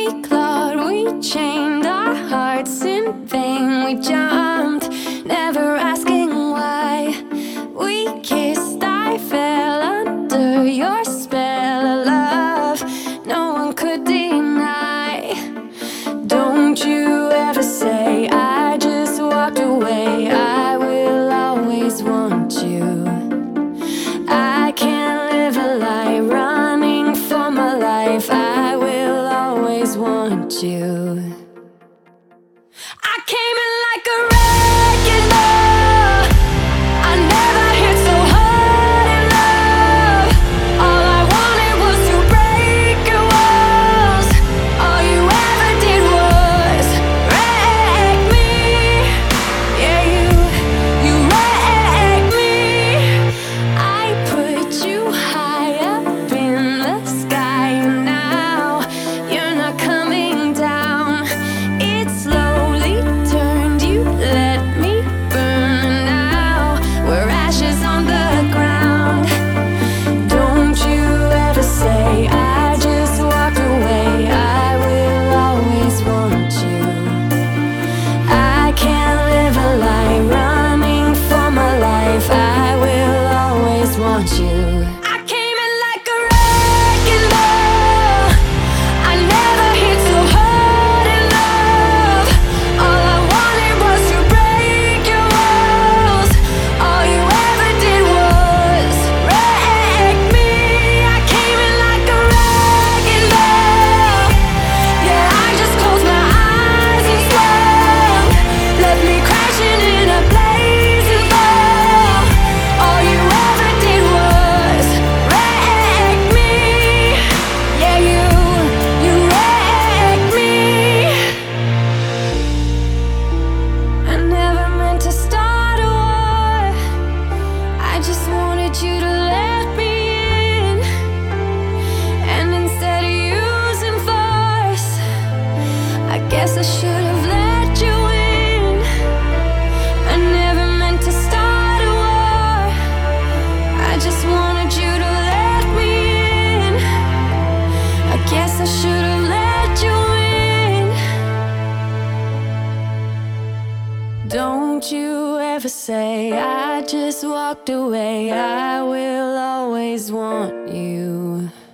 We clawed, we chained our hearts in vain. We jumped, never asking why. We kissed, I fell under your spell of love. No one could deny. Don't you ever say I just walked away. I will always want you. I can't live a lie running for my life. I will always want you. I came in like a wrecking ball. I never hit so hard in love. All I wanted was to break your walls. All you ever did was wreck me. Yeah, you wrecked me. I put you high up in the sky, and now you're not coming down. It slowly turned, you let me burn, and now we're ashes on the ground. Don't you ever say I just walked away. I will always want you. I can't live a lie running for my life. I will always want you. I came in like a wrecking ball. I never hit so hard in love. All I wanted was to break your walls. All you ever did was wreck me. I came in like a wrecking ball. Yeah, I just closed my eyes and swung. Left me crashing in a blazing fall. All you ever did was wreck me. Yeah, you wrecked me. I never meant to start a war. I just wanted you to let me in. And instead of using force, I guess I should have let you in. I never meant to start a war. I just wanted you to let me in. I guess I should have let you in. Don't you ever say I just walked away. I will always want you.